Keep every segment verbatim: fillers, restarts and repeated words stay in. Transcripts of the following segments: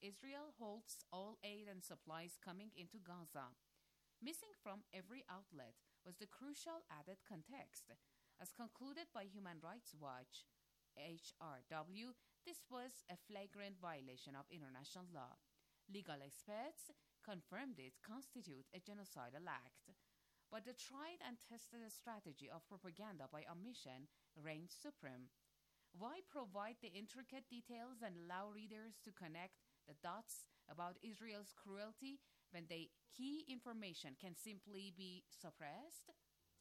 Israel halts all aid and supplies coming into Gaza. Missing from every outlet was the crucial added context. As concluded by Human Rights Watch, H R W, this was a flagrant violation of international law. Legal experts confirmed it constituted a genocidal act. But the tried and tested strategy of propaganda by omission reigned supreme. Why provide the intricate details and allow readers to connect the dots about Israel's cruelty when the key information can simply be suppressed?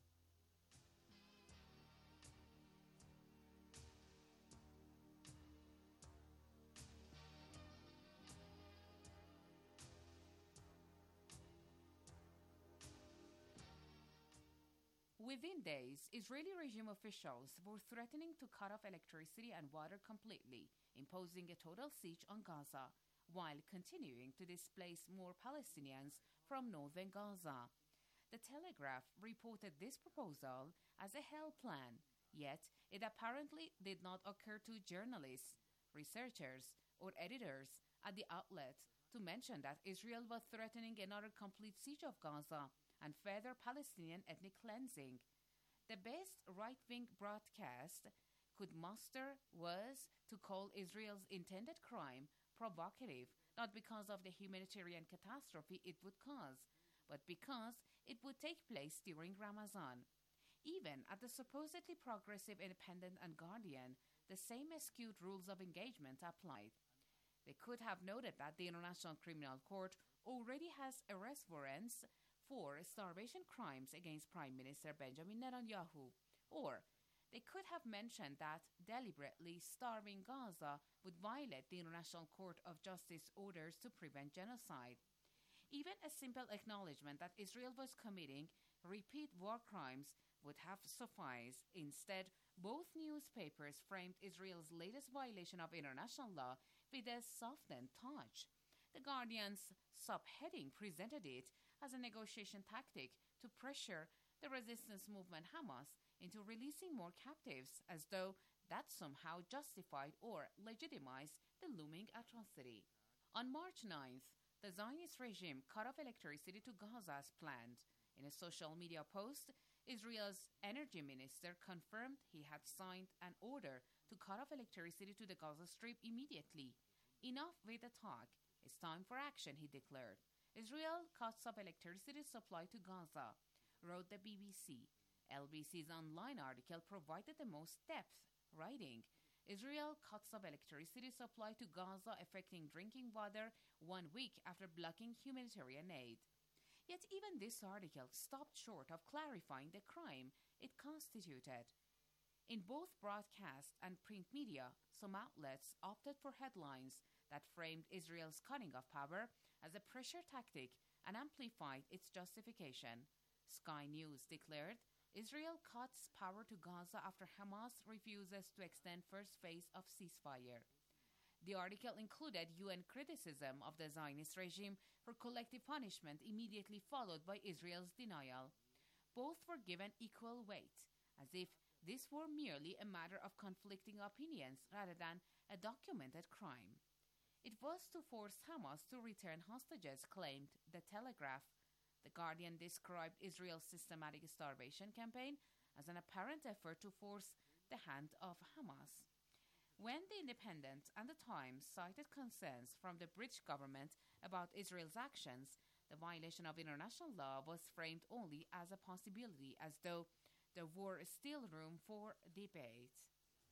Within days, Israeli regime officials were threatening to cut off electricity and water completely, imposing a total siege on Gaza, while continuing to displace more Palestinians from northern Gaza. The Telegraph reported this proposal as a hell plan, yet it apparently did not occur to journalists, researchers, or editors at the outlet to mention that Israel was threatening another complete siege of Gaza and further Palestinian ethnic cleansing. The best right-wing broadcast could muster was to call Israel's intended crime provocative, not because of the humanitarian catastrophe it would cause, but because it would take place during Ramadan. Even at the supposedly progressive Independent and Guardian, the same skewed rules of engagement applied. They could have noted that the International Criminal Court already has arrest warrants for starvation crimes against Prime Minister Benjamin Netanyahu, or they could have mentioned that deliberately starving Gaza would violate the International Court of Justice orders to prevent genocide. Even a simple acknowledgement that Israel was committing repeat war crimes would have sufficed. Instead, both newspapers framed Israel's latest violation of international law with a softened touch. The Guardian's subheading presented it as a negotiation tactic to pressure the resistance movement Hamas into releasing more captives, as though that somehow justified or legitimized the looming atrocity. On March ninth, the Zionist regime cut off electricity to Gaza as planned. In a social media post, Israel's energy minister confirmed he had signed an order to cut off electricity to the Gaza Strip immediately. Enough with the talk. It's time for action, he declared. Israel cuts off electricity supply to Gaza, wrote the B B C. L B C's online article provided the most depth, writing, Israel cuts off electricity supply to Gaza, affecting drinking water one week after blocking humanitarian aid. Yet even this article stopped short of clarifying the crime it constituted. In both broadcast and print media, some outlets opted for headlines that framed Israel's cutting of power as a pressure tactic and amplified its justification. Sky News declared, Israel cuts power to Gaza after Hamas refuses to extend first phase of ceasefire. The article included U N criticism of the Zionist regime for collective punishment immediately followed by Israel's denial. Both were given equal weight, as if this were merely a matter of conflicting opinions rather than a documented crime. It was to force Hamas to return hostages, claimed The Telegraph. The Guardian described Israel's systematic starvation campaign as an apparent effort to force the hand of Hamas. When The Independent and The Times cited concerns from the British government about Israel's actions, the violation of international law was framed only as a possibility, as though there were still room for debate.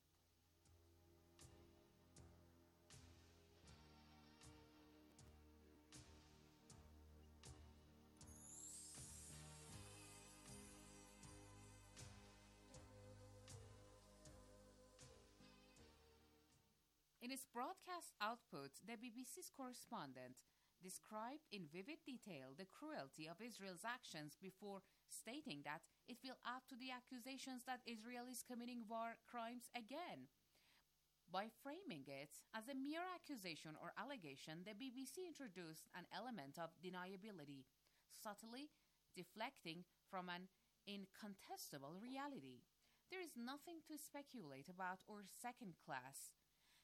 In its broadcast output, the B B C's correspondent described in vivid detail the cruelty of Israel's actions before stating that it will add to the accusations that Israel is committing war crimes again. By framing it as a mere accusation or allegation, the B B C introduced an element of deniability, subtly deflecting from an incontestable reality. There is nothing to speculate about or second-class.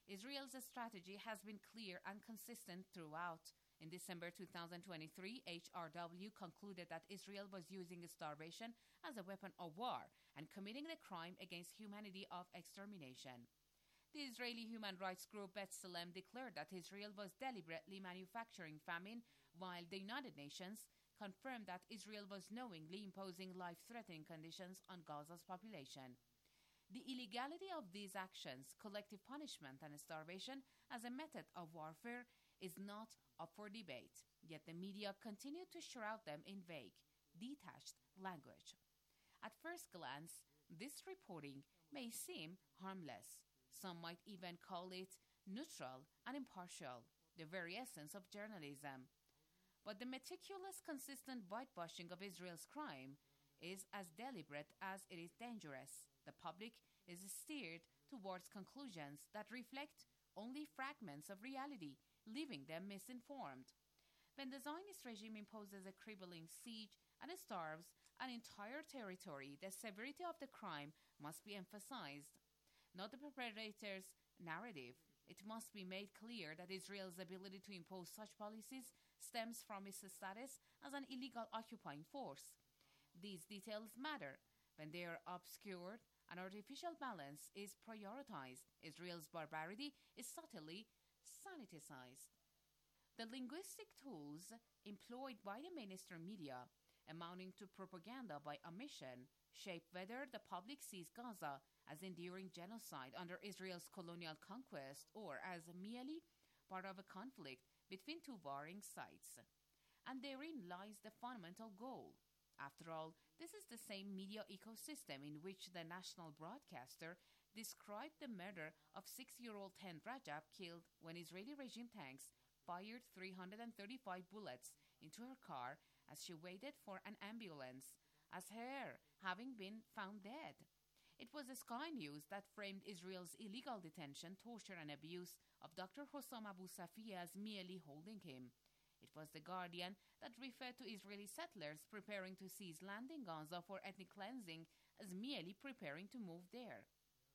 Israel's strategy has been clear and consistent throughout. In December two thousand twenty-three, H R W concluded that Israel was using starvation as a weapon of war and committing the crime against humanity of extermination. The Israeli human rights group B'Tselem declared that Israel was deliberately manufacturing famine, while the United Nations confirmed that Israel was knowingly imposing life-threatening conditions on Gaza's population. The illegality of these actions, collective punishment and starvation as a method of warfare, is not up for debate, yet the media continue to shroud them in vague, detached language. At first glance, this reporting may seem harmless. Some might even call it neutral and impartial, the very essence of journalism. But the meticulous, consistent whitewashing of Israel's crime is as deliberate as it is dangerous. The public is steered towards conclusions that reflect only fragments of reality, leaving them misinformed. When the Zionist regime imposes a crippling siege and starves an entire territory, the severity of the crime must be emphasized, not the perpetrator's narrative. It must be made clear that Israel's ability to impose such policies stems from its status as an illegal occupying force. These details matter. When they are obscured, an artificial balance is prioritized. Israel's barbarity is subtly sanitized. The linguistic tools employed by the mainstream media, amounting to propaganda by omission, shape whether the public sees Gaza as enduring genocide under Israel's colonial conquest or as merely part of a conflict between two warring sides. And therein lies the fundamental goal. After all, this is the same media ecosystem in which the national broadcaster described the murder of six-year-old Hen Rajab, killed when Israeli regime tanks fired three hundred thirty-five bullets into her car as she waited for an ambulance, as her having been found dead. It was Sky News that framed Israel's illegal detention, torture, and abuse of Doctor Hossam Abu Safieh as merely holding him. It was The Guardian that referred to Israeli settlers preparing to seize land in Gaza for ethnic cleansing as merely preparing to move there.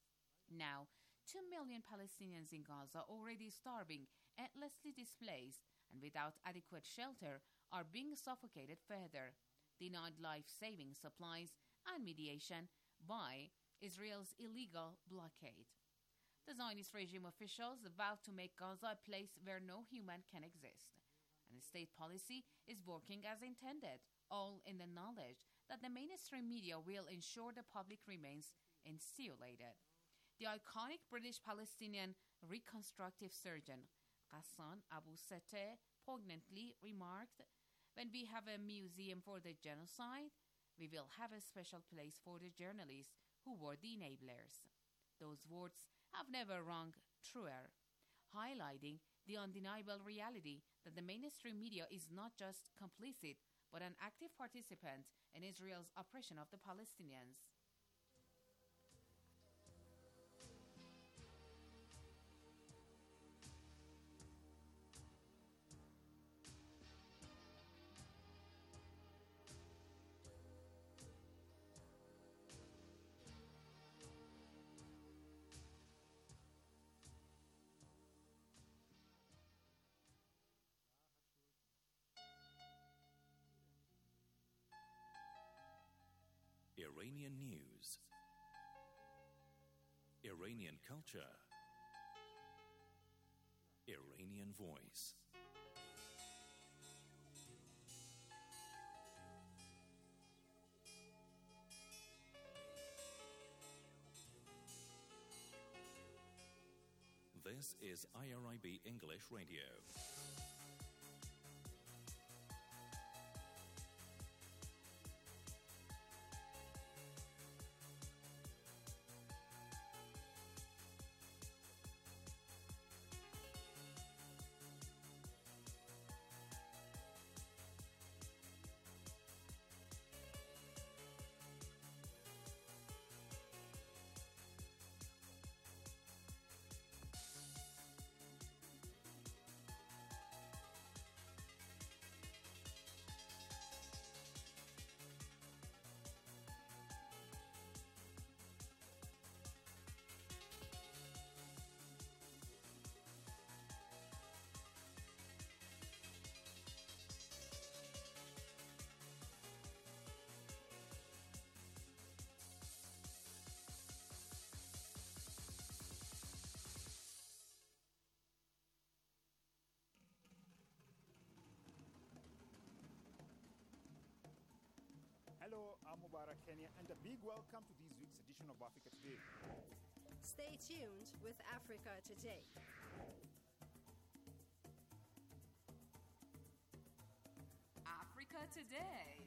Now, two million Palestinians in Gaza, already starving, endlessly displaced, and without adequate shelter, are being suffocated further, denied life-saving supplies and mediation by Israel's illegal blockade. The Zionist regime officials vowed to make Gaza a place where no human can exist. And state policy is working as intended, all in the knowledge that the mainstream media will ensure the public remains insulated. The iconic British Palestinian reconstructive surgeon Ghassan Abu Satteh poignantly remarked, "When we have a museum for the genocide, we will have a special place for the journalists who were the enablers." Those words have never rung truer, highlighting the undeniable reality that the mainstream media is not just complicit, but an active participant in Israel's oppression of the Palestinians. Iranian news, Iranian culture, Iranian voice. This is I R I B English Radio. Hello, I'm Mubarak Kenya, and a big welcome to this week's edition of Africa Today. Stay tuned with Africa Today. Africa Today.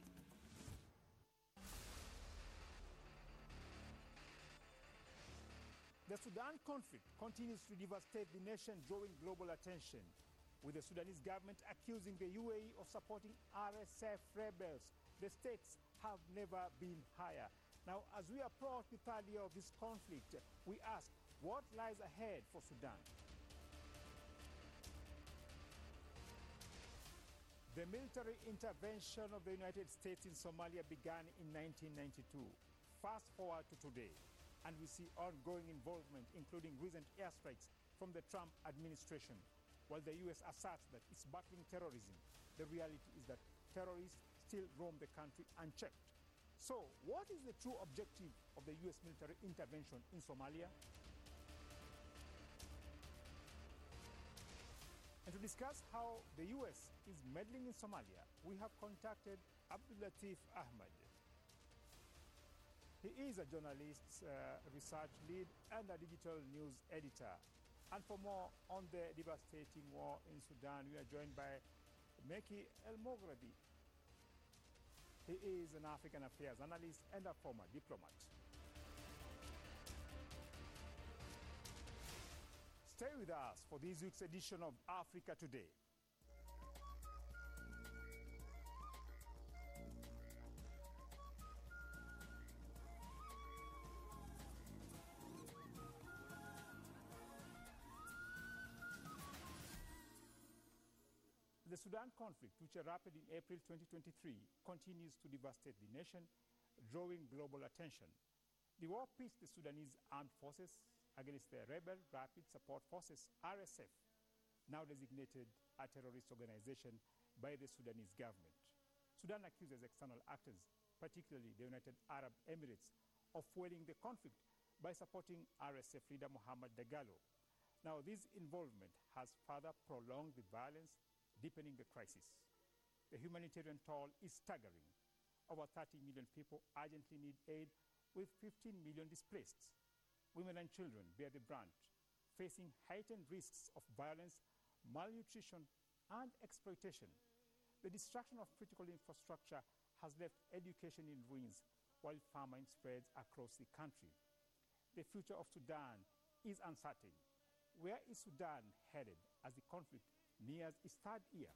The Sudan conflict continues to devastate the nation, drawing global attention, with the Sudanese government accusing the U A E of supporting R S F rebels. The stakes have never been higher. Now, as we approach the third year of this conflict, we ask, what lies ahead for Sudan? The military intervention of the United States in Somalia began in nineteen ninety-two. Fast forward to today, and we see ongoing involvement, including recent airstrikes from the Trump administration. While the U S asserts that it's battling terrorism, the reality is that terrorists still roam the country unchecked. So, what is the true objective of the U S military intervention in Somalia? And to discuss how the U S is meddling in Somalia, we have contacted Abdulatif Ahmed. He is a journalist, uh, research lead, and a digital news editor. And for more on the devastating war in Sudan, we are joined by Meki El-Moghrabi. He is an African affairs analyst and a former diplomat. Stay with us for this week's edition of Africa Today. The Sudan conflict, which erupted in April twenty twenty-three, continues to devastate the nation, drawing global attention. The war pits the Sudanese armed forces against the rebel Rapid Support Forces, R S F, now designated a terrorist organization by the Sudanese government. Sudan accuses external actors, particularly the United Arab Emirates, of fueling the conflict by supporting R S F leader Mohammed Dagalo. Now, this involvement has further prolonged the violence, deepening the crisis. The humanitarian toll is staggering. Over thirty million people urgently need aid, with fifteen million displaced. Women and children bear the brunt, facing heightened risks of violence, malnutrition, and exploitation. The destruction of critical infrastructure has left education in ruins, while famine spreads across the country. The future of Sudan is uncertain. Where is Sudan headed as the conflict nears its third year?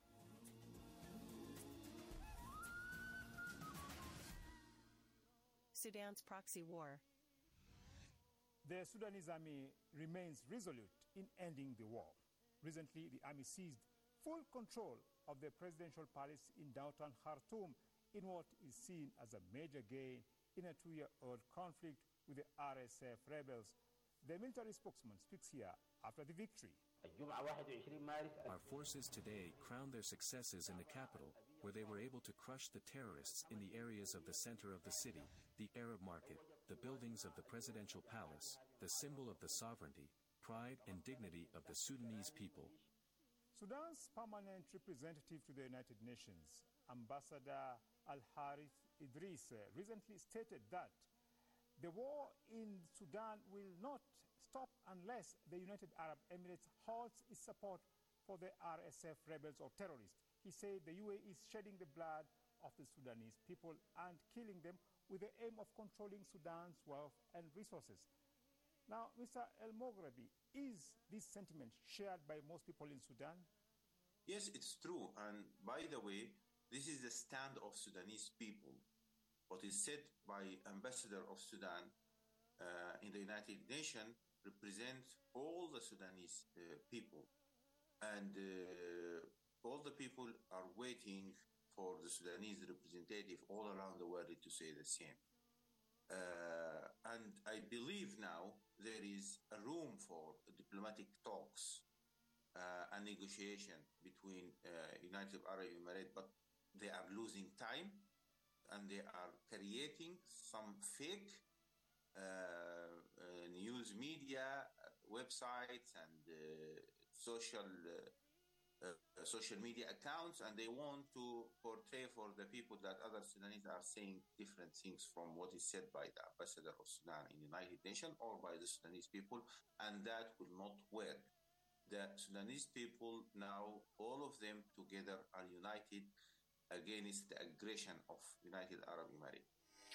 Sudan's proxy war. The Sudanese army remains resolute in ending the war. Recently, the army seized full control of the presidential palace in downtown Khartoum in what is seen as a major gain in a two-year-old conflict with the R S F rebels. The military spokesman speaks here after the victory. Our forces today crowned their successes in the capital, where they were able to crush the terrorists in the areas of the center of the city, the Arab market, the buildings of the presidential palace, the symbol of the sovereignty, pride and dignity of the Sudanese people. Sudan's permanent representative to the United Nations, Ambassador Al-Harith Idris, recently stated that the war in Sudan will not stop unless the United Arab Emirates halts its support for the R S F rebels or terrorists. He said the U A E is shedding the blood of the Sudanese people and killing them with the aim of controlling Sudan's wealth and resources. Now, Mister El-Moghrabi, is this sentiment shared by most people in Sudan? Yes, it's true. And by the way, this is the stand of Sudanese people. What is said by Ambassador of Sudan uh, in the United Nations represents all the Sudanese uh, people. And uh, all the people are waiting for the Sudanese representative all around the world to say the same. Uh, and I believe now there is a room for diplomatic talks uh, and negotiation between uh, United Arab Emirates, but they are losing time and they are creating some fake uh, uh, news media, uh, websites and uh, social uh, uh, social media accounts, and they want to portray for the people that other Sudanese are saying different things from what is said by the ambassador of Sudan in the United Nations or by the Sudanese people, and that will not work. The Sudanese people now, all of them together, are united against the aggression of United Arab Emirates.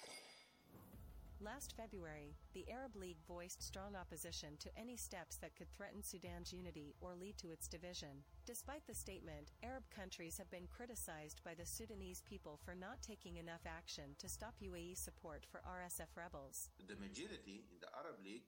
Last February, the Arab League voiced strong opposition to any steps that could threaten Sudan's unity or lead to its division. Despite the statement, Arab countries have been criticized by the Sudanese people for not taking enough action to stop U A E support for R S F rebels. The majority in the Arab League,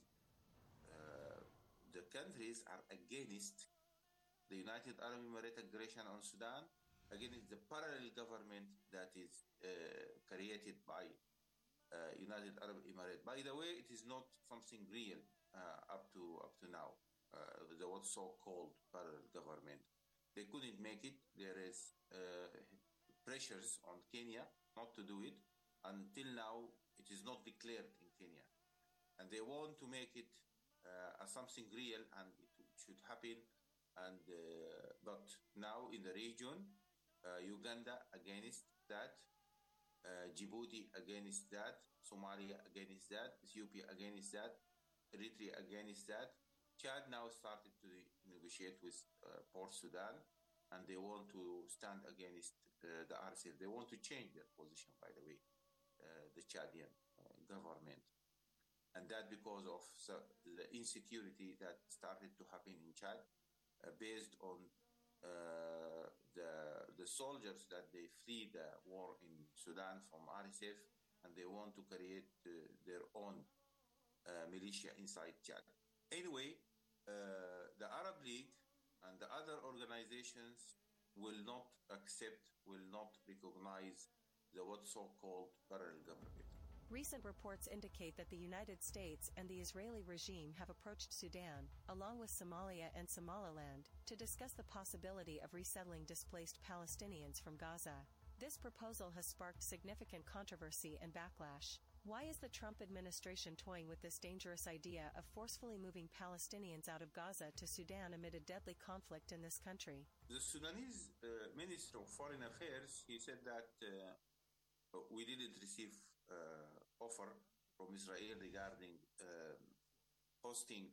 uh, the countries are against the United Arab Emirates aggression on Sudan, against the parallel government that is uh, created by Uh, United Arab Emirates. By the way, it is not something real uh, up to up to now. Uh, the what's so-called parallel government, they couldn't make it. There is uh, pressures on Kenya not to do it. Until now, it is not declared in Kenya, and they want to make it uh, as something real, and it should happen. And uh, but now in the region, uh, Uganda against that. Uh, Djibouti against that, Somalia against that, Ethiopia against that, Eritrea against that. Chad now started to negotiate with uh, Port Sudan, and they want to stand against uh, the R S F. They want to change their position, by the way, uh, the Chadian uh, government. And that because of uh, the insecurity that started to happen in Chad, uh, based on uh, the the soldiers that they flee the war in Sudan from R S F, and they want to create uh, their own uh, militia inside Chad. Anyway, uh, the Arab League and the other organizations will not accept, will not recognize the what's so-called parallel government. Recent reports indicate that the United States and the Israeli regime have approached Sudan, along with Somalia and Somaliland, to discuss the possibility of resettling displaced Palestinians from Gaza. This proposal has sparked significant controversy and backlash. Why is the Trump administration toying with this dangerous idea of forcefully moving Palestinians out of Gaza to Sudan amid a deadly conflict in this country? The Sudanese uh, Minister of Foreign Affairs, he said that uh, we didn't receive uh, offer from Israel regarding uh, hosting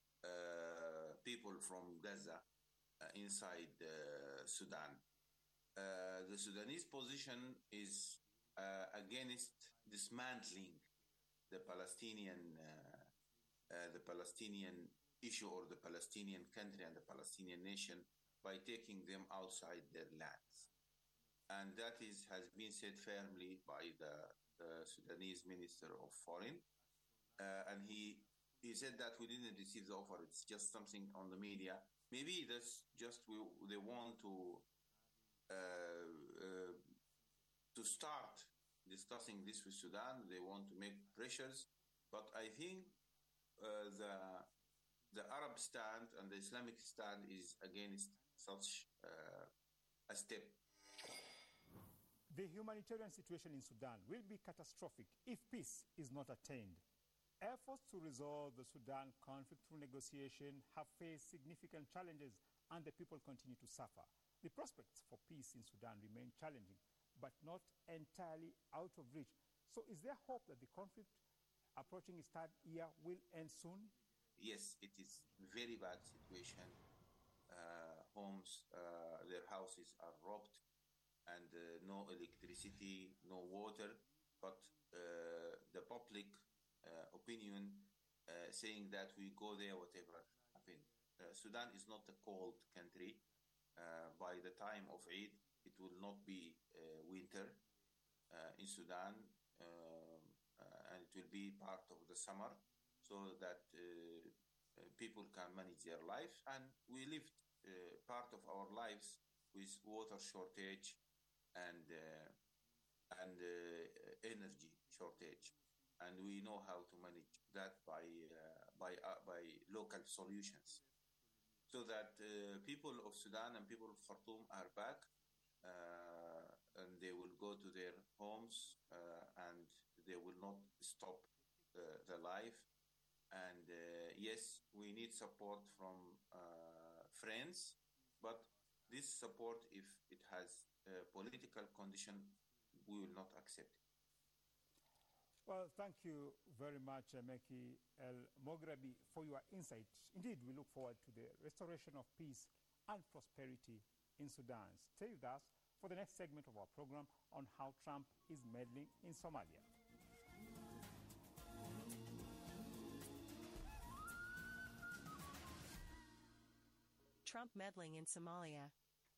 uh, people from Gaza uh, inside uh, Sudan. Uh, the Sudanese position is uh, against dismantling the Palestinian uh, uh, the Palestinian issue or the Palestinian country and the Palestinian nation by taking them outside their lands. And that is has been said firmly by the, the Sudanese Minister of Foreign. Uh, and he he said that we didn't receive the offer. It's just something on the media. Maybe that's just we, they want to uh, uh, to start discussing this with Sudan. They want to make pressures. But I think uh, the the Arab stand and the Islamic stand is against such uh, a step. The humanitarian situation in Sudan will be catastrophic if peace is not attained. Efforts to resolve the Sudan conflict through negotiation have faced significant challenges, and the people continue to suffer. The prospects for peace in Sudan remain challenging, but not entirely out of reach. So is there hope that the conflict approaching its third year will end soon? Yes, it is very bad situation. Uh, homes, uh, their houses are robbed, and uh, no electricity, no water, but uh, the public uh, opinion uh, saying that we go there, whatever happens. Uh, Sudan is not a cold country. Uh, by the time of Eid, it will not be uh, winter uh, in Sudan, uh, uh, and it will be part of the summer, so that uh, uh, people can manage their lives. And we lived uh, part of our lives with water shortage and uh, and uh, energy shortage, and we know how to manage that by uh, by uh, by local solutions, so that uh, people of Sudan and people of Khartoum are back, uh, and they will go to their homes, uh, and they will not stop uh, the life. And uh, yes, we need support from uh, friends, but this support, if it has a political condition, we will not accept it. Well, thank you very much, uh, Meki El Mograbi, for your insight. Indeed, we look forward to the restoration of peace and prosperity in Sudan. Stay with us for the next segment of our program on how Trump is meddling in Somalia. Trump meddling in Somalia.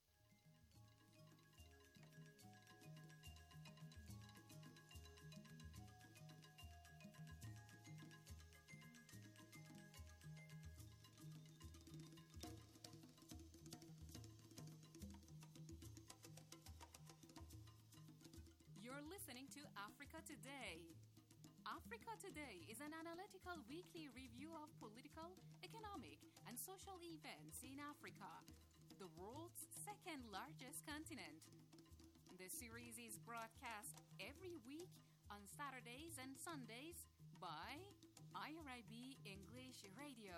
You're listening to Africa Today. Africa Today is an analytical weekly review of political, economic, and social events in Africa, the world's second largest continent. The series is broadcast every week on Saturdays and Sundays by I R I B English Radio.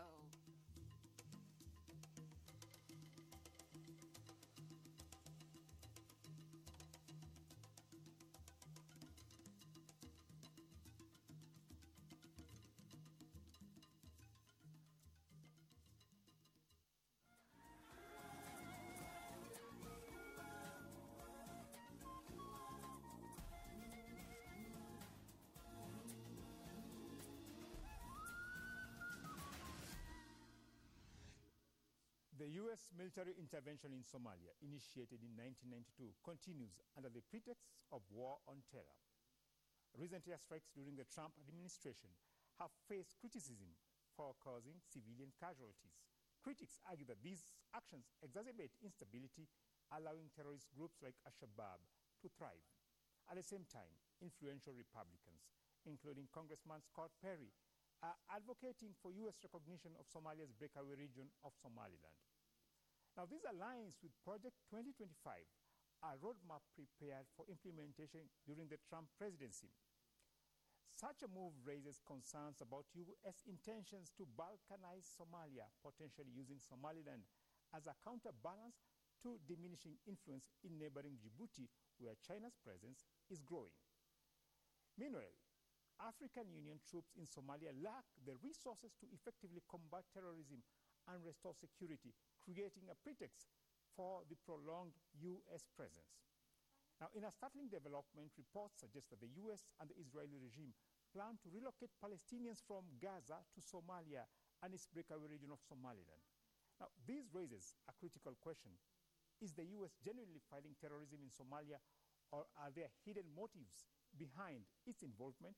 The U S military intervention in Somalia, initiated in nineteen ninety-two, continues under the pretext of war on terror. Recent airstrikes during the Trump administration have faced criticism for causing civilian casualties. Critics argue that these actions exacerbate instability, allowing terrorist groups like Al-Shabaab to thrive. At the same time, influential Republicans, including Congressman Scott Perry, are advocating for U S recognition of Somalia's breakaway region of Somaliland. Now, this aligns with Project twenty twenty-five, a roadmap prepared for implementation during the Trump presidency. Such a move raises concerns about U S intentions to balkanize Somalia, potentially using Somaliland as a counterbalance to diminishing influence in neighboring Djibouti, where China's presence is growing. Meanwhile, African Union troops in Somalia lack the resources to effectively combat terrorism and restore security, creating a pretext for the prolonged U S presence. Now, in a startling development, reports suggest that the U S and the Israeli regime plan to relocate Palestinians from Gaza to Somalia and its breakaway region of Somaliland. Now, this raises a critical question. Is the U S genuinely fighting terrorism in Somalia, or are there hidden motives behind its involvement?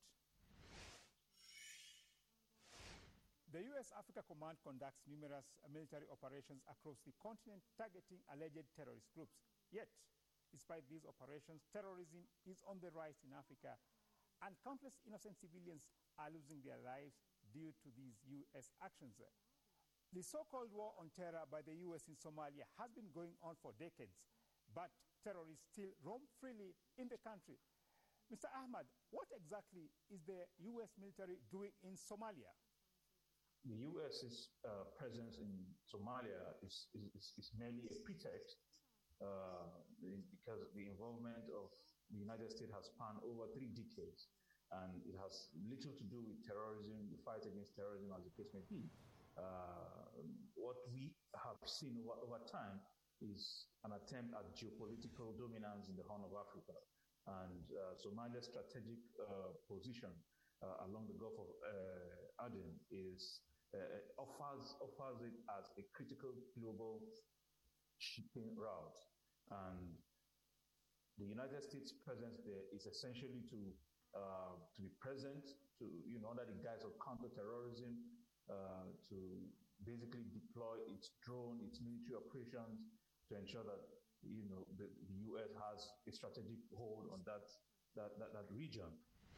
The U S Africa Command conducts numerous uh, military operations across the continent targeting alleged terrorist groups. Yet, despite these operations, terrorism is on the rise in Africa, and countless innocent civilians are losing their lives due to these U S actions. The so-called war on terror by the U S in Somalia has been going on for decades, but terrorists still roam freely in the country. Mister Ahmad, what exactly is the U S military doing in Somalia? The U S's uh, presence in Somalia is, is, is merely a pretext uh, because the involvement of the United States has spanned over three decades, and it has little to do with terrorism, the fight against terrorism, as the case may be. Uh, what we have seen over, over time is an attempt at geopolitical dominance in the Horn of Africa, and uh, Somalia's strategic uh, position uh, along the Gulf of uh, Aden is Uh, offers offers it as a critical global shipping route, and the United States' presence there is essentially to uh, to be present, to you know, under the guise of counterterrorism, uh, to basically deploy its drone, its military operations to ensure that you know the, the U S has a strategic hold on that that that, that region.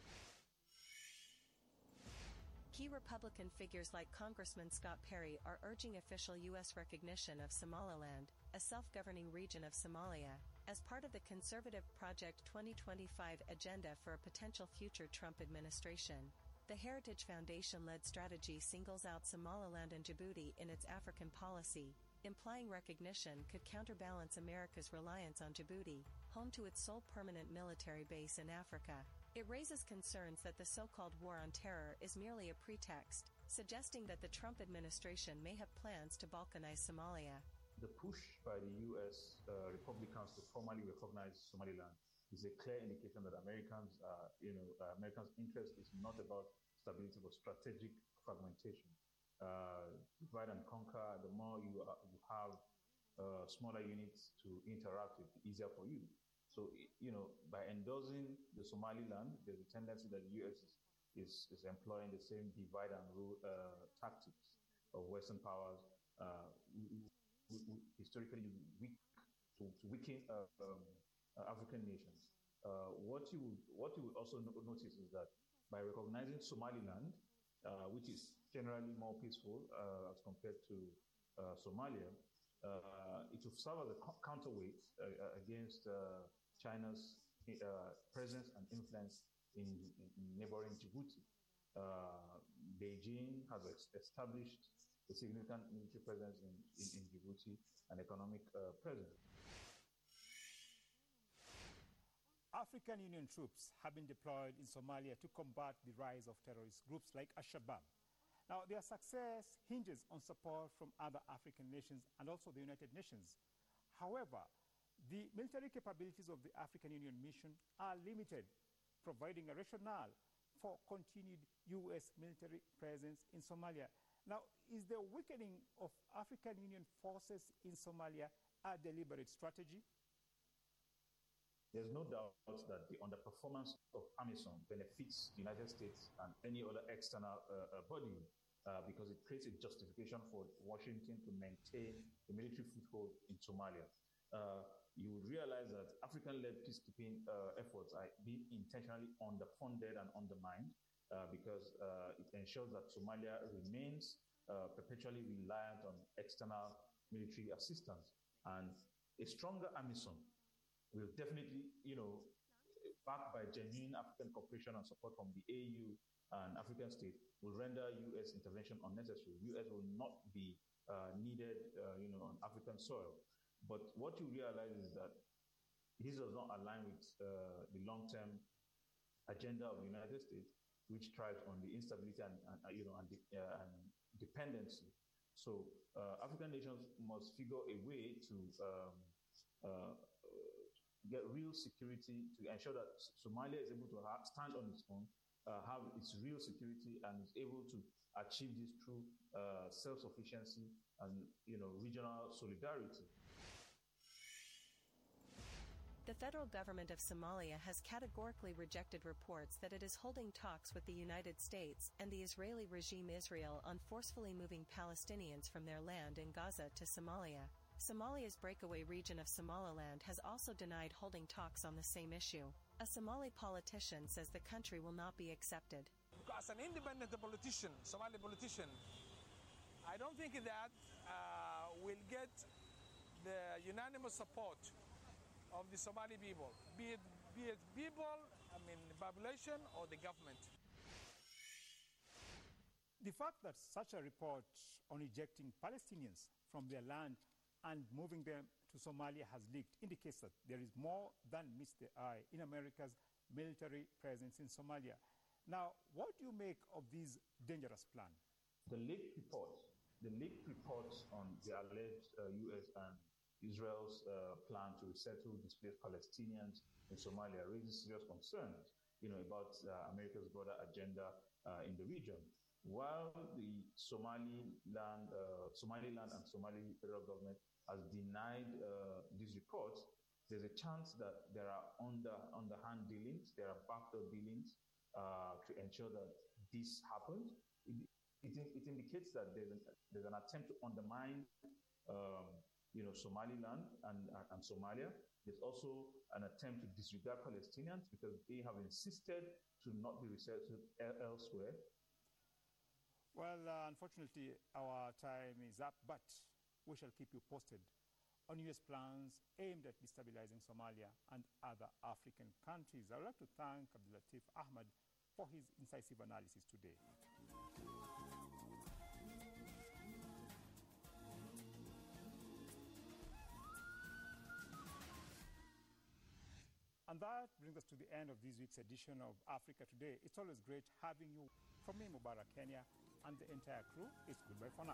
Key Republican figures like Congressman Scott Perry are urging official U S recognition of Somaliland, a self-governing region of Somalia, as part of the conservative Project twenty twenty-five agenda for a potential future Trump administration. The Heritage Foundation-led strategy singles out Somaliland and Djibouti in its African policy, implying recognition could counterbalance America's reliance on Djibouti, home to its sole permanent military base in Africa. It raises concerns that the so-called war on terror is merely a pretext, suggesting that the Trump administration may have plans to balkanize Somalia. The push by the U S uh, Republicans to formally recognize Somaliland is a clear indication that Americans, uh, you know, uh, Americans' interest is not about stability but strategic fragmentation. Uh, divide and conquer. The more you, uh, you have uh, smaller units to interact with, the easier for you. So, you know, by endorsing the Somaliland, there's a tendency that the U S is, is, is employing the same divide and rule uh, tactics of Western powers, uh, we, we, we historically weak, to, to weaken uh, um, uh, African nations. Uh, what you would, what you would also no notice is that by recognizing Somaliland, uh, which is generally more peaceful uh, as compared to uh, Somalia, uh, it will serve as a counterweight uh, against uh, China's uh, presence and influence in, in neighboring Djibouti. Uh, Beijing has established a significant military presence in, in, in Djibouti and economic uh, presence. African Union troops have been deployed in Somalia to combat the rise of terrorist groups like Al-Shabaab. Now, their success hinges on support from other African nations and also the United Nations. However, the military capabilities of the African Union mission are limited, providing a rationale for continued U S military presence in Somalia. Now, is the weakening of African Union forces in Somalia a deliberate strategy? There's no doubt that the underperformance of AMISOM benefits the United States and any other external uh, uh, body uh, because it creates a justification for Washington to maintain a military foothold in Somalia. Uh, you would realize that African-led peacekeeping uh, efforts are being intentionally underfunded and undermined uh, because uh, it ensures that Somalia remains uh, perpetually reliant on external military assistance. And a stronger AMISOM will definitely, you know, backed by genuine African cooperation and support from the A U and African states, will render U S intervention unnecessary. U S will not be uh, needed, uh, you know, on African soil. But what you realize is that this does not align with uh, the long-term agenda of the United States, which thrives on the instability and, and uh, you know, and, de uh, and dependency. So uh, African nations must figure a way to um, uh, get real security to ensure that Somalia is able to have, stand on its own, uh, have its real security, and is able to achieve this through uh, self-sufficiency and, you know, regional solidarity. The federal government of Somalia has categorically rejected reports that it is holding talks with the United States and the Israeli regime Israel on forcefully moving Palestinians from their land in Gaza to Somalia. Somalia's breakaway region of Somaliland has also denied holding talks on the same issue. A Somali politician says the country will not be accepted. As an independent politician, Somali politician, I don't think that uh, we'll get the unanimous support of the Somali people, be it, be it people, I mean the population or the government. The fact that such a report on ejecting Palestinians from their land and moving them to Somalia has leaked indicates that there is more than meets the eye in America's military presence in Somalia. Now, what do you make of this dangerous plan? The leaked reports, the leaked reports on the alleged uh, U S and Israel's uh, plan to resettle displaced Palestinians in Somalia raises serious concerns, you know, about uh, America's broader agenda uh, in the region. While the Somaliland, uh, Somaliland and Somali federal government has denied uh, these reports, there's a chance that there are under, underhand dealings, there are backdoor dealings uh, to ensure that this happens. It, it, it indicates that there's an, there's an attempt to undermine um, you know, Somaliland and, uh, and Somalia. There's also an attempt to disregard Palestinians because they have insisted to not be resettled elsewhere. Well, uh, unfortunately, our time is up, but we shall keep you posted on U S plans aimed at destabilizing Somalia and other African countries. I would like to thank Abdulatif Ahmed for his incisive analysis today. And that brings us to the end of this week's edition of Africa Today. It's always great having you. From me, Mubarak Kenya, and the entire crew, it's goodbye for now.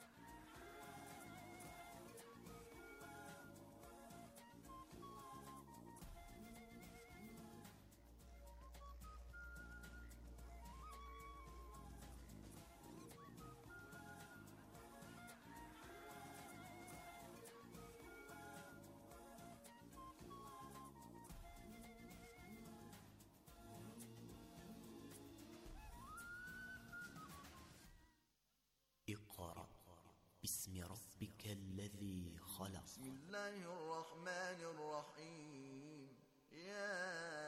اقرأ باسم ربك الذي خلق. بسم الله الرحمن الرحيم. يا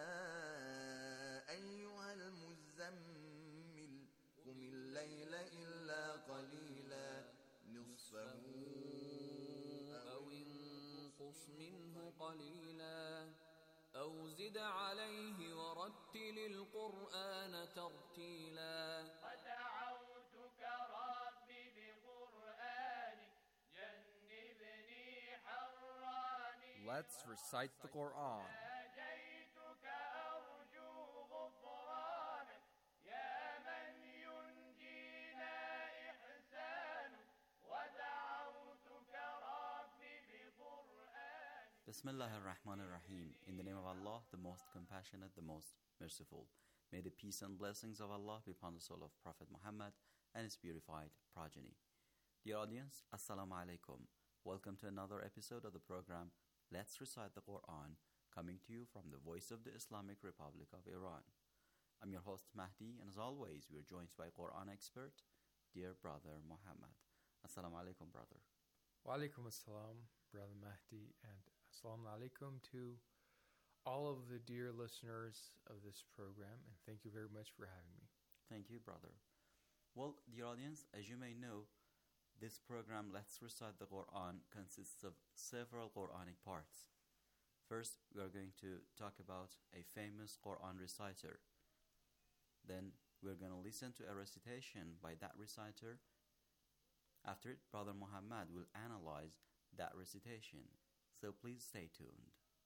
أيها المزمل قم الليل إلا قليلا نصفه أو انقص منه قليلا أو زد عليه ورتل القرآن ترتيلا. ودعوتك ربي بقرآنك جنبني حراني. Let's recite the Quran. ناجيتك أرجو غفرانك يا من ينجينا إحسانك. ودعوتك ربي بقرآنك. Bismillah ar-Rahman ar-Rahim. In the name of Allah, the most compassionate, the most merciful. May the peace and blessings of Allah be upon the soul of Prophet Muhammad and his purified progeny. Dear audience, Assalamu alaikum. Welcome to another episode of the program Let's Recite the Quran, coming to you from the voice of the Islamic Republic of Iran. I'm your host Mahdi, and as always, we are joined by Quran expert, dear brother Muhammad. Assalamu alaikum, brother. Wa alaikum assalam, brother Mahdi, and assalamu alaikum to all of the dear listeners of this program, and thank you very much for having me. Thank you, brother. Well, dear audience, as you may know, this program, Let's Recite the Quran, consists of several Quranic parts. First, we are going to talk about a famous Quran reciter. Then, we're going to listen to a recitation by that reciter. After it, Brother Muhammad will analyze that recitation. So please stay tuned.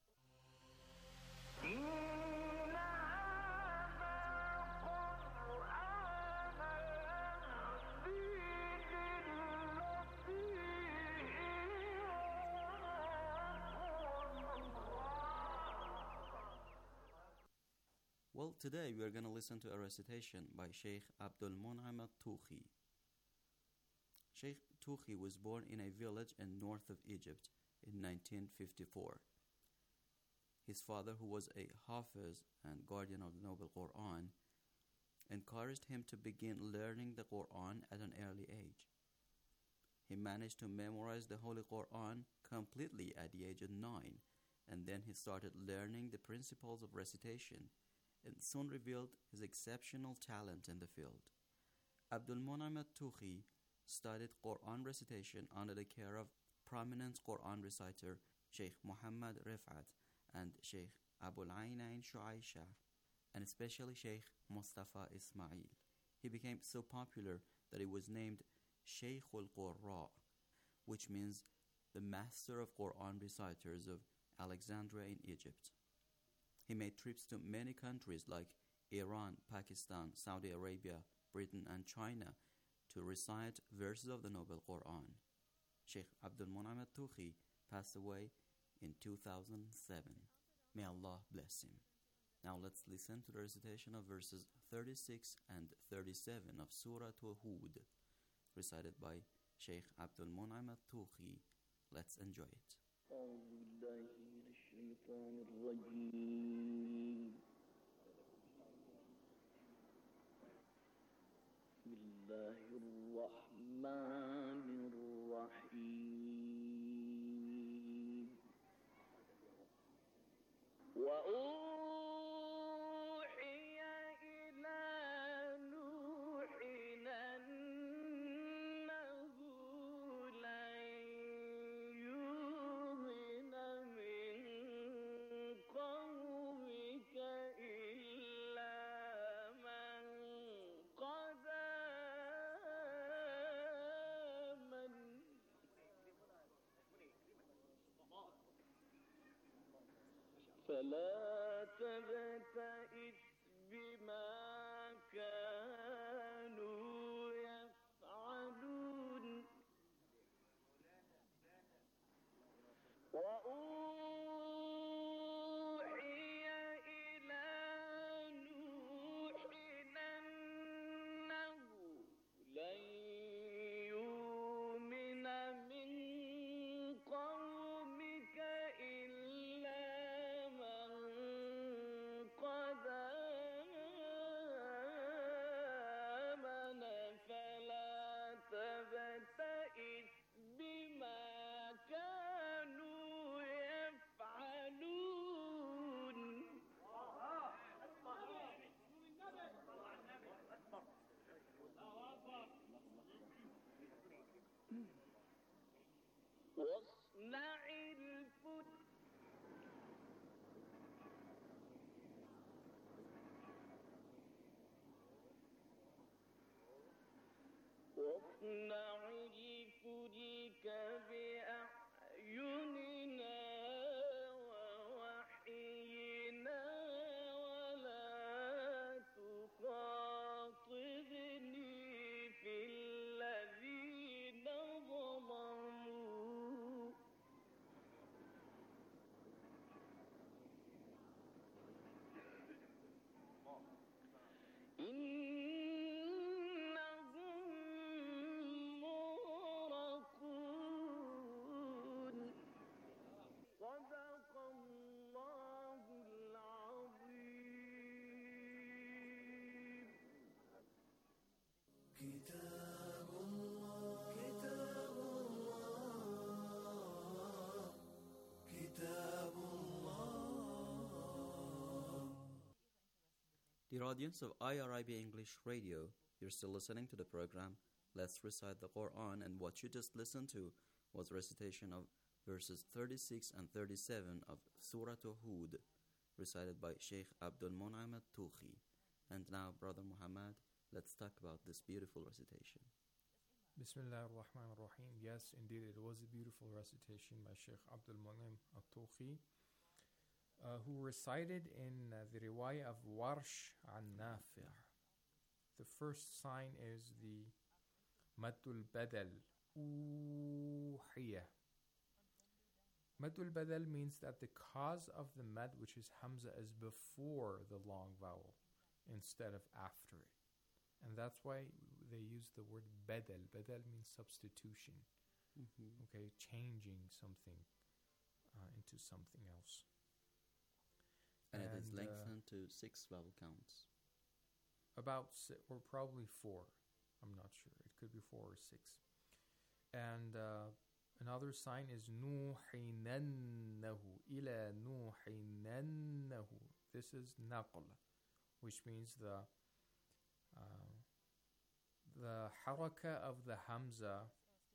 Well, today we are going to listen to a recitation by Sheikh Abdul Mun'im al-Tuhi. Sheikh Tuhi was born in a village in north of Egypt in nineteen fifty-four. His father, who was a Hafiz and guardian of the Noble Quran, encouraged him to begin learning the Quran at an early age. He managed to memorize the Holy Quran completely at the age of nine, and then he started learning the principles of recitation and soon revealed his exceptional talent in the field. Abdul Mun'im al-Tuhi studied Quran recitation under the care of prominent Quran reciter Sheikh Muhammad Rifat and Sheikh Abul Aynain Shuaisha, and especially Sheikh Mustafa Ismail. He became so popular that he was named Sheikh al-Qurra, which means the master of Quran reciters of Alexandria in Egypt. He made trips to many countries like Iran, Pakistan, Saudi Arabia, Britain, and China to recite verses of the Noble Quran. Sheikh Abdul Mun'im al-Tuhi passed away in two thousand seven. May Allah bless him. Now let's listen to the recitation of verses thirty-six and thirty-seven of Surah Hud, recited by Sheikh Abdul Mun'im al-Tuhi. Let's enjoy it. فلا تبتئس بما كانوا يفعلون وأوحي إلى نوح أنه لن يؤمن من قومك إلا من قد آمن فلا تبتئس بما كانوا يفعلون واصنع الفلك واصنع الفلك بأعيننا ووحينا ولا تخاطبني في الذين ظلموا إنهم مغرقون صدق الله العظيم كتاب الله كتاب الله كتاب الله. Dear audience of I R I B English Radio, you're still listening to the program Let's Recite the Quran, and what you just listened to was recitation of verses thirty-six and thirty-seven of Surah Hud, recited by Sheikh Abdul Mun'im al-Tuhi. And now, Brother Muhammad, let's talk about this beautiful recitation. Bismillah ar-Rahman ar-Rahim. Yes, indeed, it was a beautiful recitation by Sheikh Abdul Mun'im al-Tuhi, uh, who recited in uh, the riwayah of Warsh an-Nafi'. The first sign is the Maddul Badal, Uhiya. Maddul Badal means that the cause of the mad, which is Hamza, is before the long vowel instead of after it. And that's why they use the word Badal. Badal means substitution. Mm-hmm. Okay, changing something uh, into something else. And, and it is uh, lengthened to six vowel counts. About six, or probably four. I'm not sure. It could be four or six. And uh, another sign is nuhinannahu, ila nuhinannahu. This is naql, which means the uh, the haraka of the hamza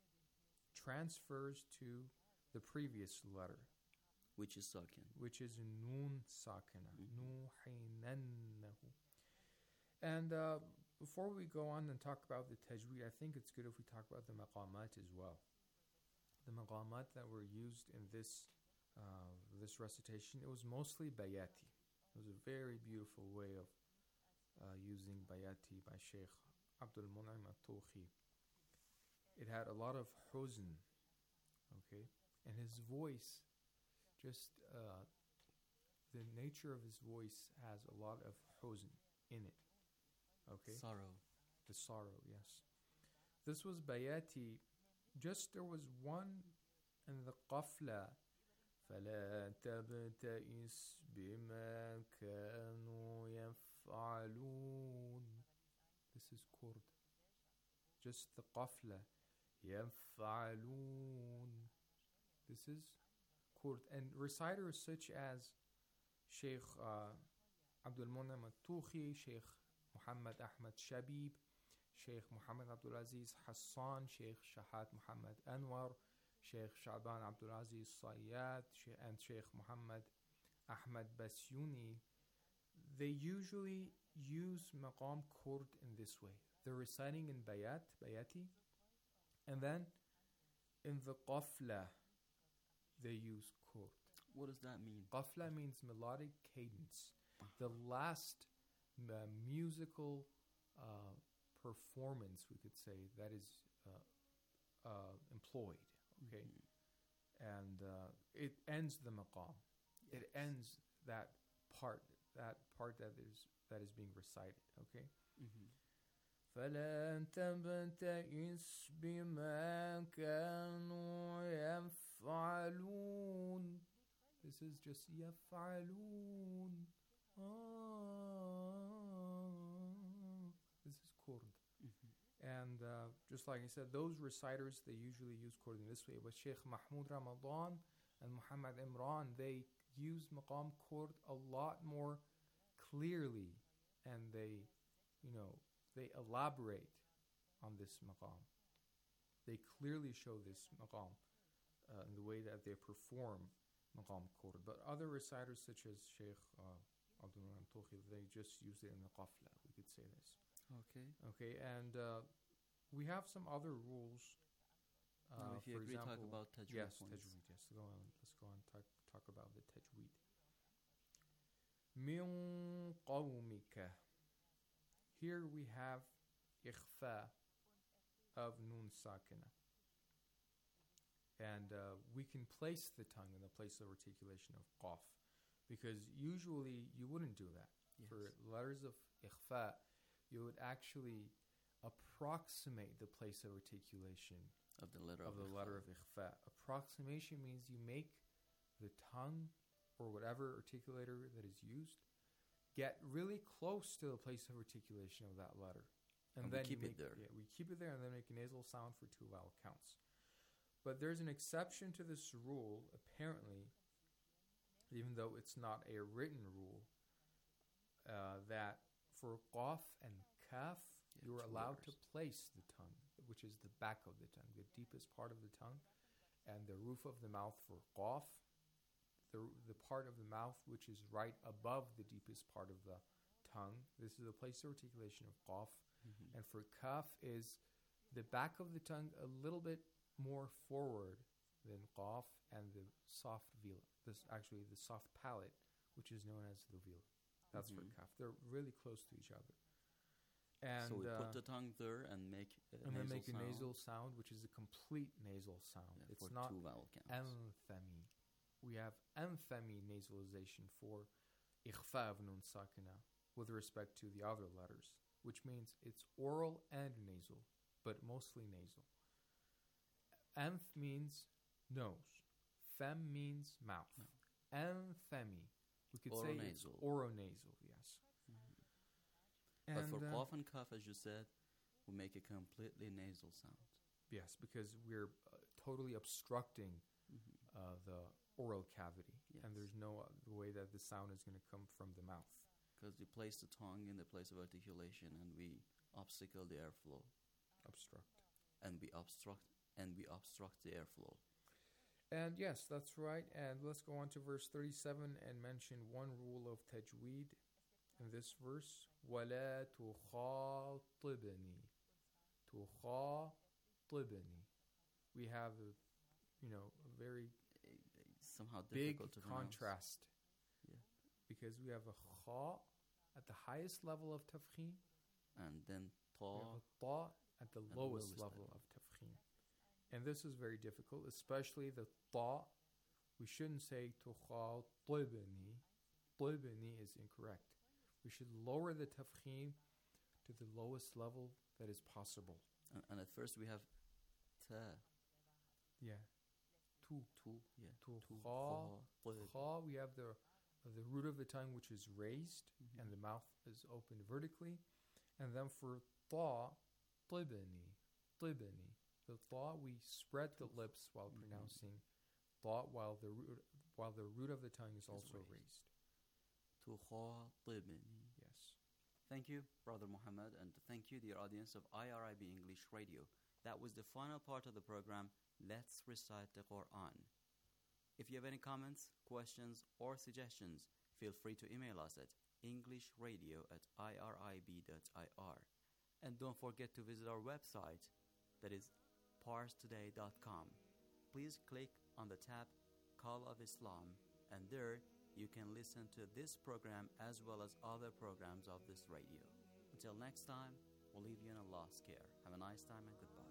transfers to the previous letter, which is sakin, which is nun sakina, mm-hmm. nuhinannahu. And uh, before we go on and talk about the tajweed, I think it's good if we talk about the maqamat as well. The maqamat that were used in this uh, this recitation, it was mostly bayati. It was a very beautiful way of uh, using bayati by Sheikh Abdul Mun'im al-Tuhi. It had a lot of huzn, okay? And his voice, just uh, the nature of his voice has a lot of huzn in it. Okay. Sorrow. The sorrow, yes. This was bayati. Just there was one in the qafla. فَلَا تَبْتَئِسْ بِمَا كَانُوا يَفْعَلُونَ. This is Kurd. Just the qafla. يَفْعَلُونَ. This is Kurd. And reciters such as Sheikh uh, Abdul Mun'im al-Tuhi, Sheikh Muhammad Ahmad Shabib, Sheikh Muhammad Abdul Aziz Hassan, Sheikh Shahat Muhammad Anwar, Sheikh Shaban Abdul Aziz Sayyad, and Sheikh Muhammad Ahmad Basyuni, they usually use maqam Kurd in this way. They're reciting in bayat, bayati, and then in the qafla, they use Kurd. What does that mean? Qafla means melodic cadence. The last uh, musical uh, performance, we could say, that is uh, uh, employed. Okay, mm-hmm. and uh, it ends the maqam. Yes. It ends that part, that part that is that is being recited. Okay. Mm-hmm. فلا تبتئس بما كانوا يفعلون. This is just يفعلون. Oh. This is Kurd. Mm-hmm. And uh, just like I said, those reciters, they usually use Kurd in this way. But Sheikh Mahmoud Ramadan and Muhammad Imran, they use maqam Kurd a lot more clearly, and they, you know, they elaborate on this maqam. They clearly show this maqam uh, in the way that they perform maqam Kurd. But other reciters such as Sheikh uh, Abdul Mu'min Tuhi, they just use it in the qafla, we could say this. Okay. Okay, and uh, we have some other rules. Uh, now, if you for agree, example, talk about tajweed. Yes, points. tajweed. Yes, go on. Let's go on. Talk, talk about the tajweed. Min qawmika. Here we have ikhfa of nun sakina. And uh, we can place the tongue in the place of articulation of qaf. Because usually you wouldn't do that. Yes. For letters of ikhfa, you would actually approximate the place of articulation of the letter of, of the letter of ikhfa. Approximation means you make the tongue or whatever articulator that is used get really close to the place of articulation of that letter. And, and then we keep make, it there. Yeah, we keep it there and then make a nasal sound for two vowel counts. But there's an exception to this rule, apparently, even though it's not a written rule, uh, that for qaf and kaf, yeah, you are allowed letters. to place the tongue, which is the back of the tongue, the deepest part of the tongue, and the roof of the mouth for qaf, the the part of the mouth which is right above the deepest part of the tongue. This is the place of articulation of qaf. Mm-hmm. And for kaf is the back of the tongue a little bit more forward than qaf, and the soft velar. This actually the soft palate, which is known as the velar. That's mm-hmm. for kaf. They're really close to each other. And so we uh, put the tongue there and make a and nasal then make sound. a nasal sound, which is a complete nasal sound. Yeah, it's for not two vowel counts. anthemi. We have anthemi nasalization for ikhfa of nun sakina with respect to the other letters, which means it's oral and nasal, but mostly nasal. Anth means nose. Them means mouth. No. Anthemi. We could say it's oronasal, yes. Mm-hmm. And but for uh, qaf and kaf, as you said, we make a completely nasal sound. Yes, because we're uh, totally obstructing mm-hmm. uh, the oral cavity. Yes. And there's no uh, way that the sound is going to come from the mouth. Because you place the tongue in the place of articulation and we obstacle the airflow. Obstruct. And we obstruct and we obstruct the airflow. And yes, that's right. And let's go on to verse thirty-seven and mention one rule of tajweed in this verse. وَلَا تُخَاطِبْنِي تُخَاطِبْنِي. We have a, you know, a very somehow big difficult to contrast. Yeah. Because we have a kha at the highest level of tafkhim. And then ta. We have a ta at the lowest, lowest level, level of tafkhim. And this is very difficult, especially the ta. We shouldn't say tukhatibni. Tibni is incorrect. We should lower the tafkhim to the lowest level that is possible. And, and at first we have ta. Yeah. Tu. Tu. Yeah. Tu. Kha. Kha. We have the uh, the root of the tongue which is raised, mm-hmm. and the mouth is opened vertically. And then for ta, tibni. Tibni. The ta, we spread the lips while mm-hmm. pronouncing ta, while the root, while the root of the tongue is, is also raised. raised. Yes. Thank you, Brother Muhammad, and thank you, dear audience of I R I B English Radio. That was the final part of the program, Let's Recite the Quran. If you have any comments, questions, or suggestions, feel free to email us at englishradio at irib dot I R. And don't forget to visit our website, that is pars today dot com. Please click on the tab Call of Islam and there you can listen to this program as well as other programs of this radio. Until next time, we'll leave you in Allah's care. Have a nice time and goodbye.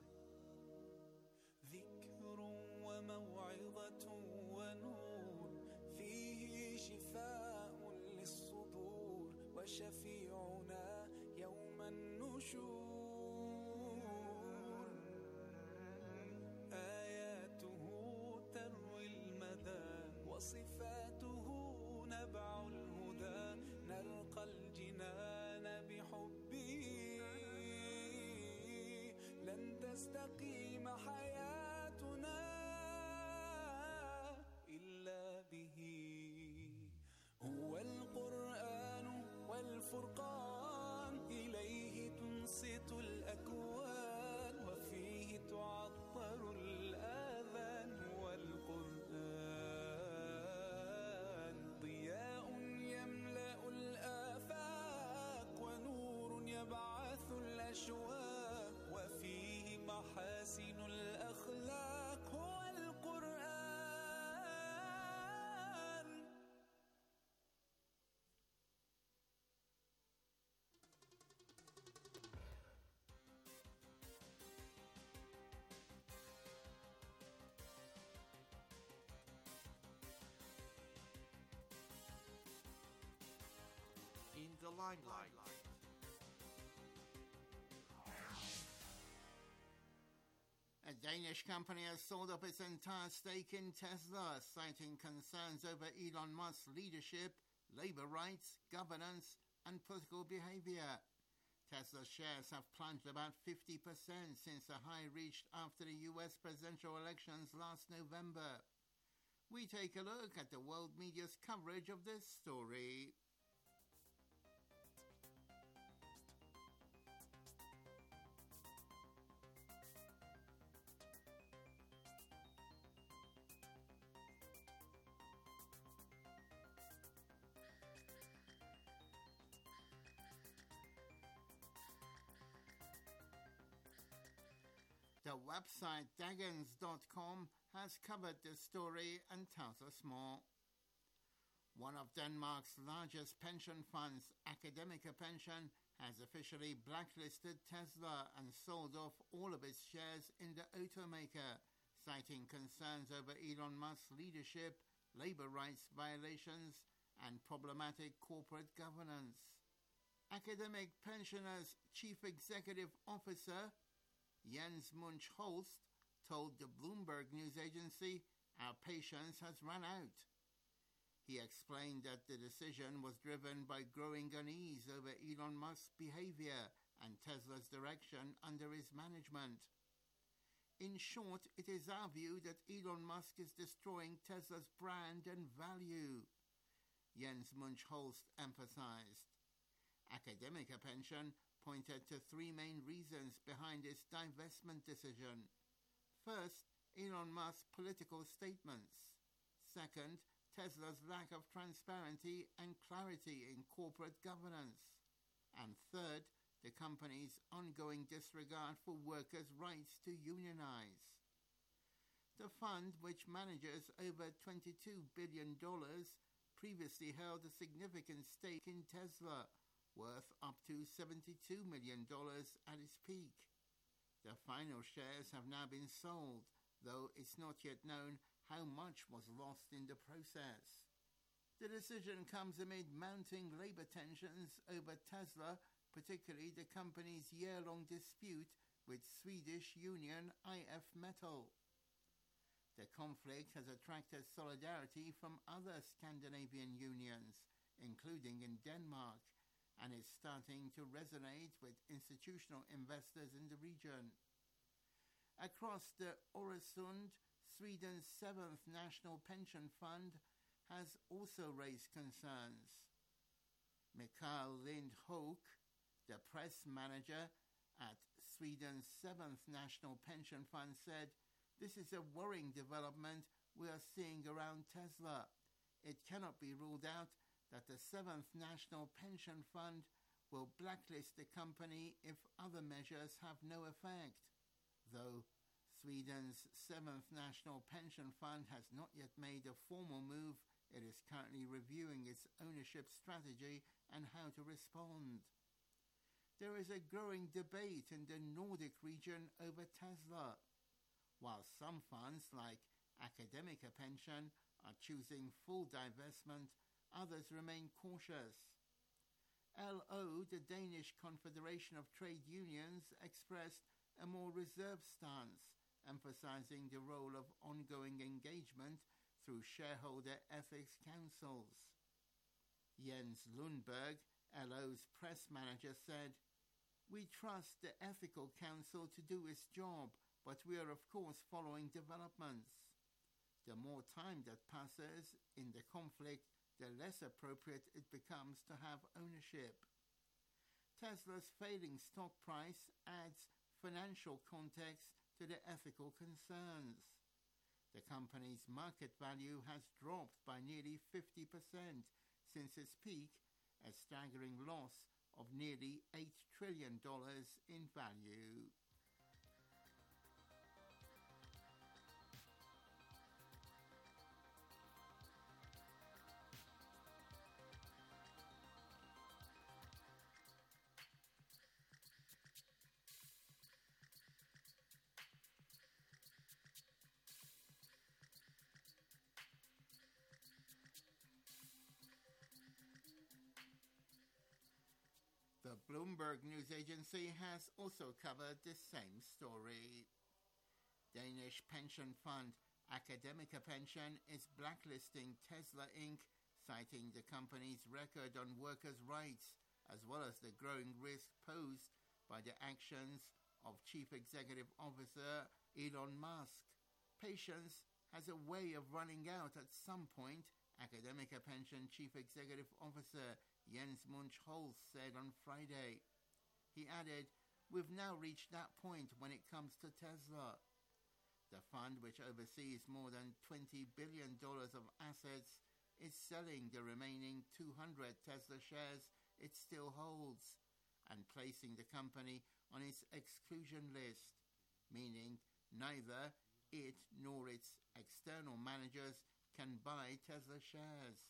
ذكر وموعظة ونور فيه شفاء للصدور وشفيعنا يوم النشور آياته تروي المدى وصفاته نبع الهدى نلقى الجنان بحبه لن تستقيم حياتنا إلا به هو القرآن والفرقان إليه تنصت الأكوان وفيه تعطر الآذان والقرآن ضياء يملأ الآفاق ونور يبعث الأشواق وفيه محاسن الأخلاق هو القرآن. In the limelight. A Danish company has sold up its entire stake in Tesla, citing concerns over Elon Musk's leadership, labor rights, governance, and political behavior. Tesla shares have plunged about fifty percent since the high reached after the U S presidential elections last November. We take a look at the world media's coverage of this story. The website Dagens dot com has covered this story and tells us more. One of Denmark's largest pension funds, Akademiker Pension, has officially blacklisted Tesla and sold off all of its shares in the automaker, citing concerns over Elon Musk's leadership, labor rights violations, and problematic corporate governance. Academic Pensioner's chief executive officer, Jens Munch Holst, told the Bloomberg news agency, "Our patience has run out." He explained that the decision was driven by growing unease over Elon Musk's behavior and Tesla's direction under his management. In short, it is our view that Elon Musk is destroying Tesla's brand and value, Jens Munch Holst emphasized. Akademiker Pension pointed to three main reasons behind its divestment decision. First, Elon Musk's political statements. Second, Tesla's lack of transparency and clarity in corporate governance. And third, the company's ongoing disregard for workers' rights to unionize. The fund, which manages over twenty-two billion dollars, previously held a significant stake in Tesla, worth up to seventy-two million dollars at its peak. The final shares have now been sold, though it's not yet known how much was lost in the process. The decision comes amid mounting labor tensions over Tesla, particularly the company's year-long dispute with Swedish union I F Metal. The conflict has attracted solidarity from other Scandinavian unions, including in Denmark, and is starting to resonate with institutional investors in the region. Across the Öresund, Sweden's seventh National Pension Fund has also raised concerns. Mikael Lind Hoek, the press manager at Sweden's seventh National Pension Fund, said, "This is a worrying development we are seeing around Tesla. It cannot be ruled out that the seventh National Pension Fund will blacklist the company if other measures have no effect, though Sweden's seventh National Pension Fund has not yet made a formal move it is currently reviewing its ownership strategy and how to respond. There is a growing debate in the Nordic region over Tesla. While some funds, like Academica Pension, are choosing full divestment, others remain cautious. L O, the Danish Confederation of Trade Unions, expressed a more reserved stance, emphasizing the role of ongoing engagement through shareholder ethics councils. Jens Lundberg, L O's press manager, said, "We trust the Ethical Council to do its job, but we are of course following developments. The more time that passes in the conflict, the less appropriate it becomes to have ownership." Tesla's failing stock price adds financial context to the ethical concerns. The company's market value has dropped by nearly fifty percent since its peak, a staggering loss of nearly eight trillion dollars in value. The Bloomberg News Agency has also covered the same story. Danish pension fund Academica Pension is blacklisting Tesla Incorporated, citing the company's record on workers' rights, as well as the growing risk posed by the actions of Chief Executive Officer Elon Musk. Patience has a way of running out at some point, Academica Pension Chief Executive Officer Jens Munch-Holst said on Friday. He added, "We've now reached that point when it comes to Tesla." The fund, which oversees more than twenty billion dollars of assets, is selling the remaining two hundred Tesla shares it still holds and placing the company on its exclusion list, meaning neither it nor its external managers can buy Tesla shares.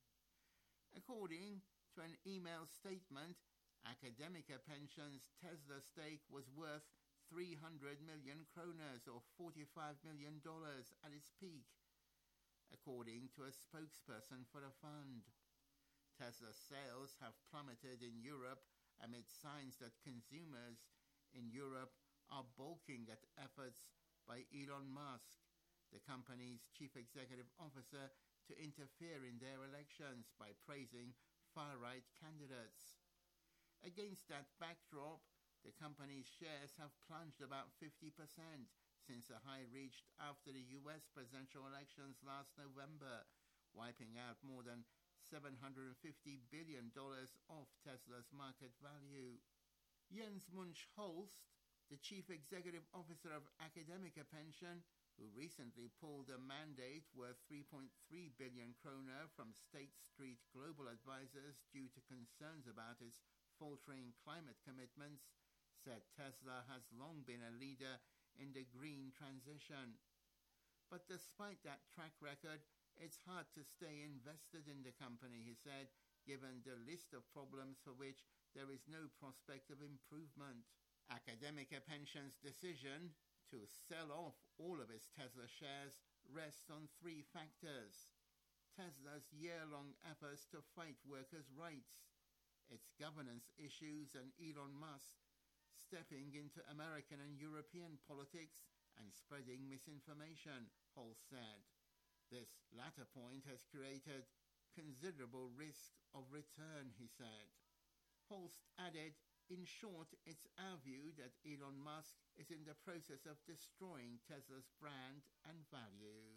According to an email statement, Academica Pension's Tesla stake was worth three hundred million kroners or forty-five million dollars at its peak, according to a spokesperson for the fund. Tesla sales have plummeted in Europe amid signs that consumers in Europe are balking at efforts by Elon Musk, the company's chief executive officer, to interfere in their elections by praising far-right candidates. Against that backdrop, the company's shares have plunged about fifty percent since a high reached after the U S presidential elections last November, wiping out more than seven hundred fifty billion dollars off Tesla's market value. Jens Munch-Holst, the chief executive officer of Academica Pension, who recently pulled a mandate worth three point three billion kroner from State Street Global Advisors due to concerns about its faltering climate commitments, said Tesla has long been a leader in the green transition. But despite that track record, it's hard to stay invested in the company, he said, given the list of problems for which there is no prospect of improvement. Academica Pension's decision to sell off all of its Tesla shares rests on three factors: Tesla's year-long efforts to fight workers' rights, its governance issues, and Elon Musk stepping into American and European politics and spreading misinformation, Holst said. This latter point has created considerable risk of return, he said. Holst added, "In short, it's our view that Elon Musk is in the process of destroying Tesla's brand and value."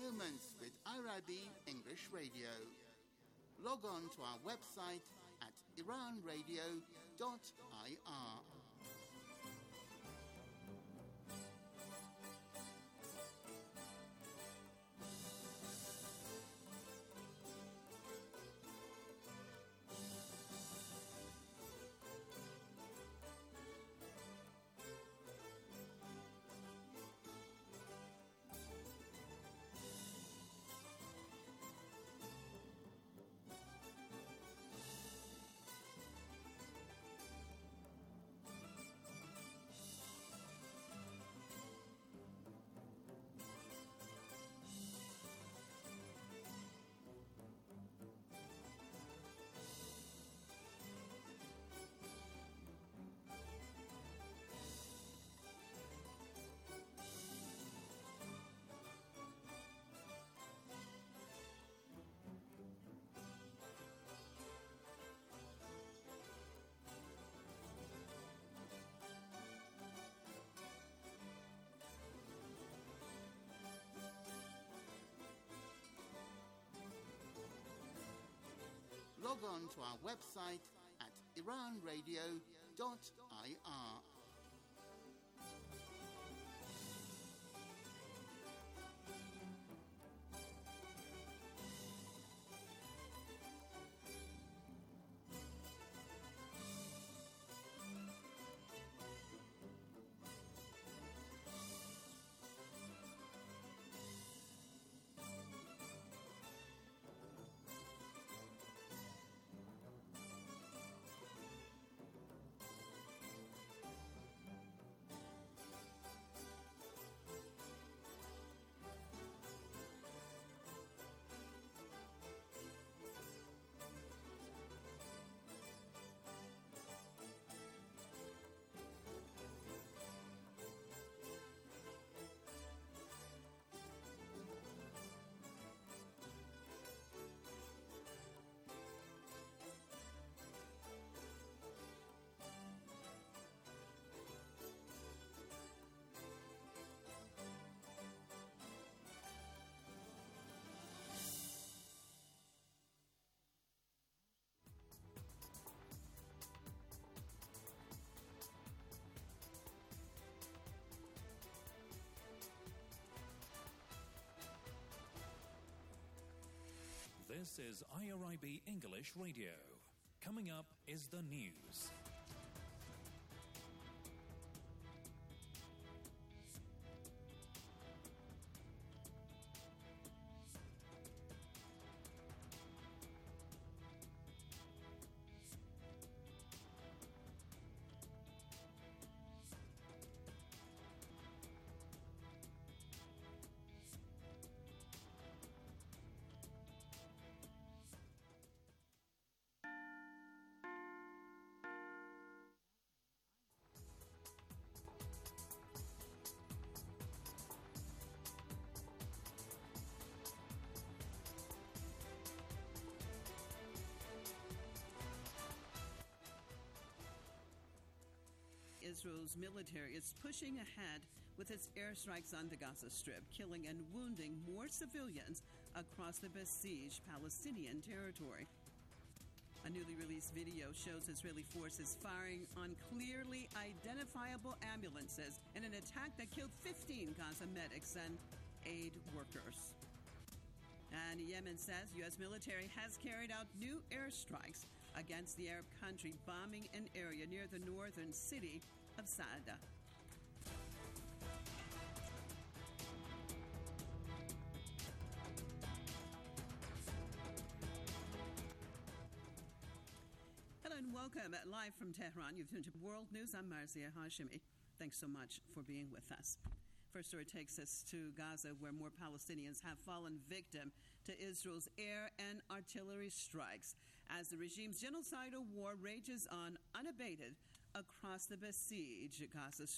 Moments with I R I B English Radio. Log on to our website at iran radio dot I R. Log on to our website at iran radio dot I R. This is I R I B English Radio. Coming up is the news. Israel's military is pushing ahead with its airstrikes on the Gaza Strip, killing and wounding more civilians across the besieged Palestinian territory. A newly released video shows Israeli forces firing on clearly identifiable ambulances in an attack that killed fifteen Gaza medics and aid workers. And Yemen says U S military has carried out new airstrikes against the Arab country, bombing an area near the northern city of Saada. Hello and welcome live from Tehran. You've tuned to World News. I'm Marzia Hashimi. Thanks so much for being with us. First story takes us to Gaza, where more Palestinians have fallen victim to Israel's air and artillery strikes as the regime's genocidal war rages on unabated across the besieged Gaza Strip.